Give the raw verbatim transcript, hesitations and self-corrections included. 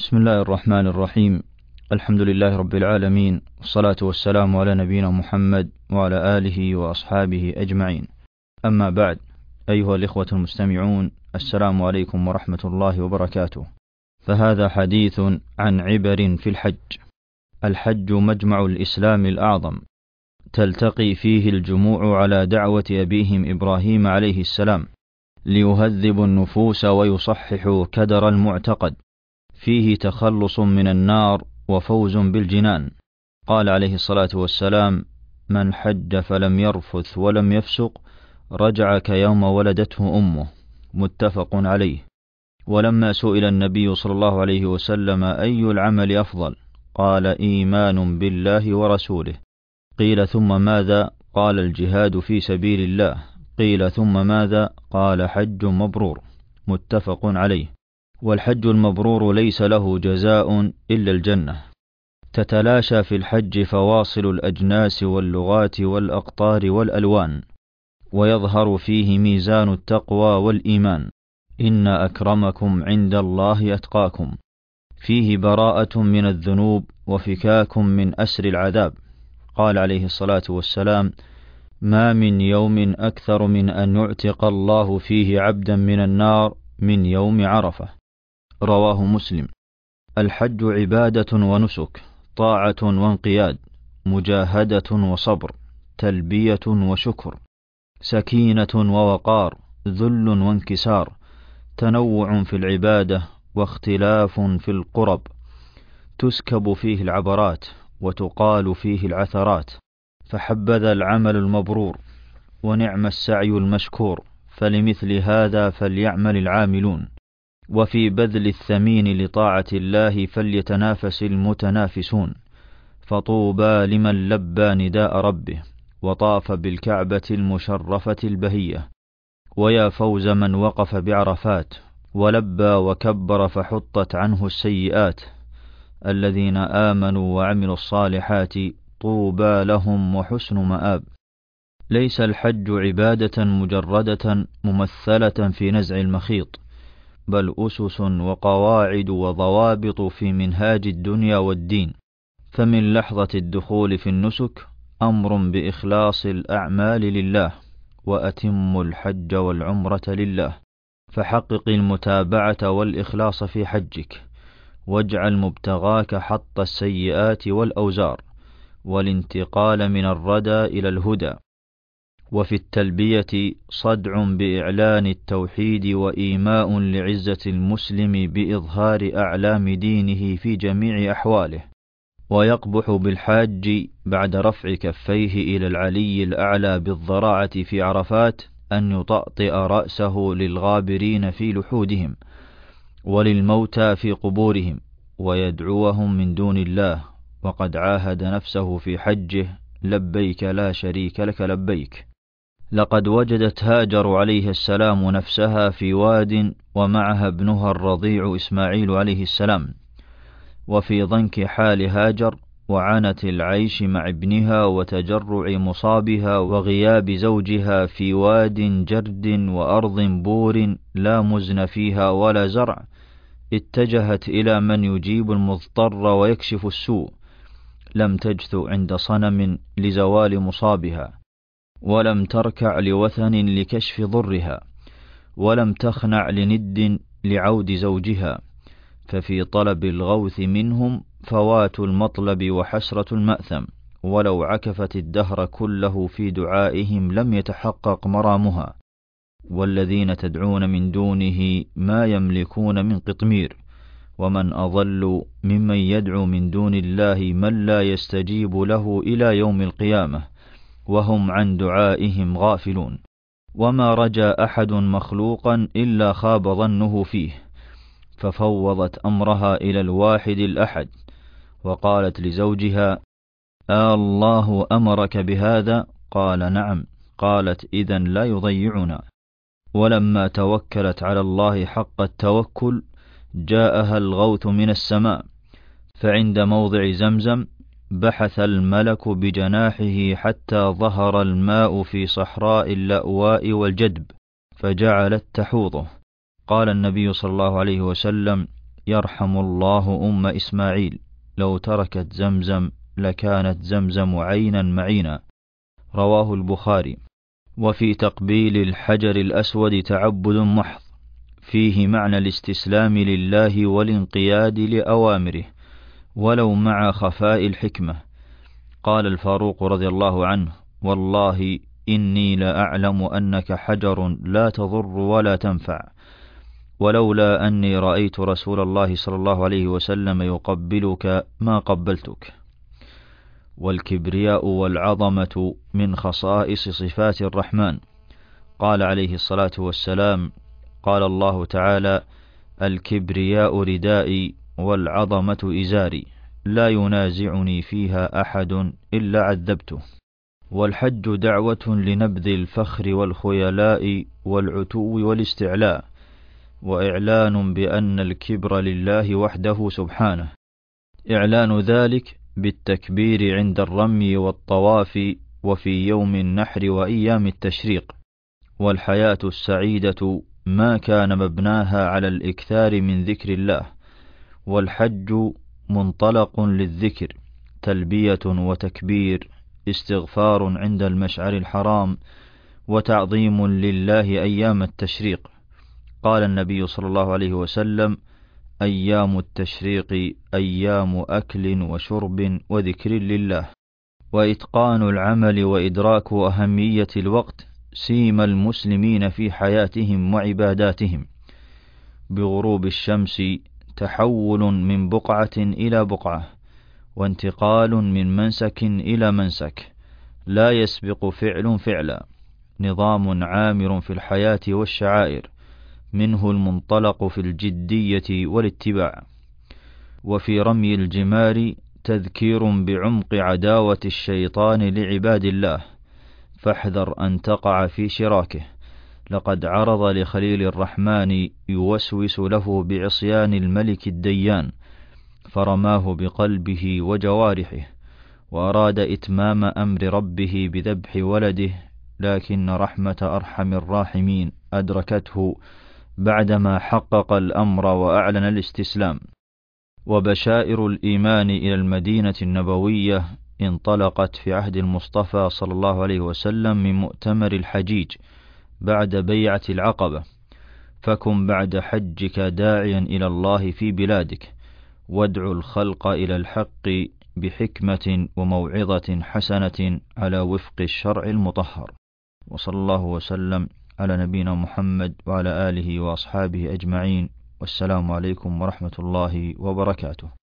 بسم الله الرحمن الرحيم. الحمد لله رب العالمين، والصلاة والسلام على نبينا محمد وعلى آله وأصحابه أجمعين. أما بعد، أيها الإخوة المستمعون، السلام عليكم ورحمة الله وبركاته. فهذا حديث عن عبر في الحج. الحج مجمع الإسلام الأعظم، تلتقي فيه الجموع على دعوة أبيهم إبراهيم عليه السلام ليهذبوا النفوس ويصححوا كدر المعتقد، فيه تخلص من النار وفوز بالجنان. قال عليه الصلاة والسلام: من حج فلم يرفث ولم يفسق رجع كيوم ولدته أمه. متفق عليه. ولما سئل النبي صلى الله عليه وسلم: أي العمل أفضل؟ قال: إيمان بالله ورسوله. قيل: ثم ماذا؟ قال: الجهاد في سبيل الله. قيل: ثم ماذا؟ قال: حج مبرور. متفق عليه. والحج المبرور ليس له جزاء إلا الجنة. تتلاشى في الحج فواصل الأجناس واللغات والأقطار والألوان، ويظهر فيه ميزان التقوى والإيمان. إن أكرمكم عند الله أتقاكم. فيه براءة من الذنوب وفكاك من أسر العذاب. قال عليه الصلاة والسلام: ما من يوم أكثر من أن يعتق الله فيه عبدا من النار من يوم عرفة. رواه مسلم. الحج عبادة ونسك، طاعة وانقياد، مجاهدة وصبر، تلبية وشكر، سكينة ووقار، ذل وانكسار، تنوع في العبادة واختلاف في القرب، تسكب فيه العبرات وتقال فيه العثرات. فحبذا العمل المبرور، ونعم السعي المشكور، فلمثل هذا فليعمل العاملون. وفي بذل الثمين لطاعة الله فليتنافس المتنافسون. فطوبى لمن لبى نداء ربه وطاف بالكعبة المشرفة البهية. ويا فوز من وقف بعرفات ولبى وكبر فحطت عنه السيئات. الذين آمنوا وعملوا الصالحات طوبى لهم وحسن مآب. ليس الحج عبادة مجردة ممثلة في نزع المخيط، بل أسس وقواعد وضوابط في منهاج الدنيا والدين. فمن لحظة الدخول في النسك أمر بإخلاص الأعمال لله، وأتم الحج والعمرة لله. فحقق المتابعة والإخلاص في حجك، واجعل مبتغاك حط السيئات والأوزار، والانتقال من الردى إلى الهدى. وفي التلبية صدع بإعلان التوحيد وإيماء لعزة المسلم بإظهار أعلام دينه في جميع أحواله. ويقبح بالحاج بعد رفع كفيه إلى العلي الأعلى بالضراعة في عرفات أن يطأطئ رأسه للغابرين في لحودهم وللموتى في قبورهم ويدعوهم من دون الله، وقد عاهد نفسه في حجه: لبيك لا شريك لك لبيك. لقد وجدت هاجر عليه السلام نفسها في واد ومعها ابنها الرضيع إسماعيل عليه السلام. وفي ضنك حال هاجر وعنة العيش مع ابنها وتجرع مصابها وغياب زوجها في واد جرد وأرض بور لا مزن فيها ولا زرع، اتجهت إلى من يجيب المضطر ويكشف السوء. لم تجث عند صنم لزوال مصابها، ولم تركع لوثن لكشف ضرها، ولم تخنع لند لعود زوجها. ففي طلب الغوث منهم فوات المطلب وحسرة المأثم، ولو عكفت الدهر كله في دعائهم لم يتحقق مرامها. والذين تدعون من دونه ما يملكون من قطمير، ومن أضل ممن يدعو من دون الله من لا يستجيب له إلى يوم القيامة وهم عن دعائهم غافلون. وما رجا أحد مخلوقا إلا خاب ظنه فيه، ففوضت أمرها إلى الواحد الأحد، وقالت لزوجها: آه الله أمرك بهذا؟ قال: نعم. قالت: إذن لا يضيعنا. ولما توكلت على الله حق التوكل جاءها الغوث من السماء، فعند موضع زمزم بحث الملك بجناحه حتى ظهر الماء في صحراء اللأواء والجدب، فجعلت تحوضه. قال النبي صلى الله عليه وسلم: يرحم الله أم إسماعيل لو تركت زمزم لكانت زمزم عينا معينا، رواه البخاري. وفي تقبيل الحجر الأسود تعبد محض فيه معنى الاستسلام لله والانقياد لأوامره ولو مع خفاء الحكمة. قال الفاروق رضي الله عنه: والله إني لأعلم أنك حجر لا تضر ولا تنفع، ولولا أني رأيت رسول الله صلى الله عليه وسلم يقبلك ما قبلتك. والكبرياء والعظمة من خصائص صفات الرحمن. قال عليه الصلاة والسلام: قال الله تعالى: الكبرياء ردائي والعظمة إزاري، لا ينازعني فيها أحد إلا عذبته. والحج دعوة لنبذ الفخر والخيلاء والعتو والاستعلاء، وإعلان بأن الكبر لله وحده سبحانه، إعلان ذلك بالتكبير عند الرمي والطواف وفي يوم النحر وأيام التشريق. والحياة السعيدة ما كان مبناها على الإكثار من ذكر الله، والحج منطلق للذكر، تلبية وتكبير، استغفار عند المشعر الحرام، وتعظيم لله أيام التشريق. قال النبي صلى الله عليه وسلم: أيام التشريق أيام أكل وشرب وذكر لله. وإتقان العمل وإدراك أهمية الوقت سيما المسلمين في حياتهم وعباداتهم. بغروب الشمس تحول من بقعة إلى بقعة، وانتقال من منسك إلى منسك، لا يسبق فعل فعلا، نظام عامر في الحياة والشعائر، منه المنطلق في الجدية والاتباع. وفي رمي الجمار تذكير بعمق عداوة الشيطان لعباد الله، فاحذر أن تقع في شراكه، لقد عرض لخليل الرحمن يوسوس له بعصيان الملك الديان، فرماه بقلبه وجوارحه، وأراد إتمام أمر ربه بذبح ولده، لكن رحمة أرحم الراحمين أدركته بعدما حقق الأمر وأعلن الاستسلام. وبشائر الإيمان إلى المدينة النبوية انطلقت في عهد المصطفى صلى الله عليه وسلم من مؤتمر الحجيج بعد بيعة العقبة. فكن بعد حجك داعيا إلى الله في بلادك، وادعو الخلق إلى الحق بحكمة وموعظة حسنة على وفق الشرع المطهر. وصلى الله وسلم على نبينا محمد وعلى آله وأصحابه أجمعين، والسلام عليكم ورحمة الله وبركاته.